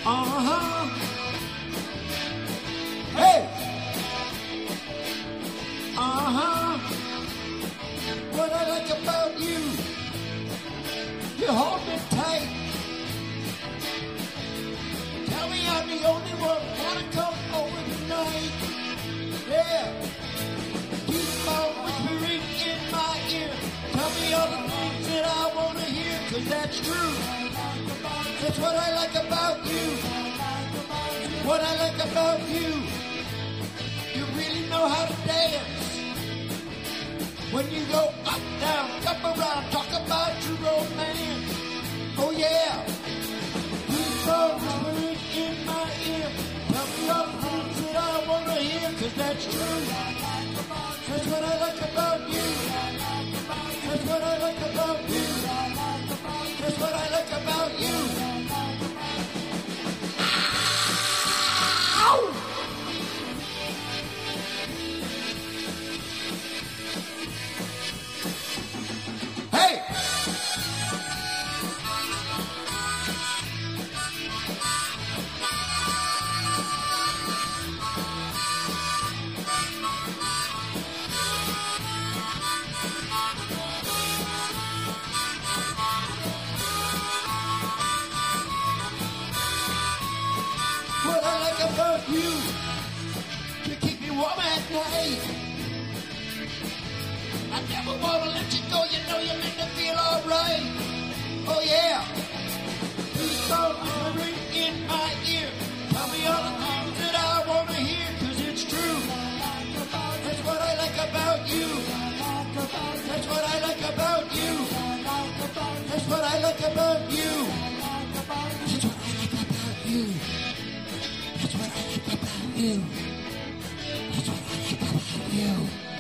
Uh-huh. Hey. Uh-huh. What I like about you, you hold me tight. Tell me I'm the only one wanna come over tonight. Yeah. Keep on whispering in my ear. Tell me all the things that I wanna hear, 'cause that's true. That's what I like about you. What I like about you, you really know how to dance. When you go up, down, up, around, talk about your romance. Oh yeah. Keep on whispering in my ear. Tell me all the things that I wanna hear, 'cause that's true. That's what I like about you. That's what I like about you. That's what I like about you. Ow! Hey! What I like about you, you keep me warm at night. I never wanna let you go, you know you make me feel alright. Oh yeah. Please don't whispering in my ear. Tell me all the things that I wanna hear, 'cause it's true. That's what I like about you. That's what I like about you. That's what I like about you. That's what I like about you. That's what I like about you. That's what I like about you.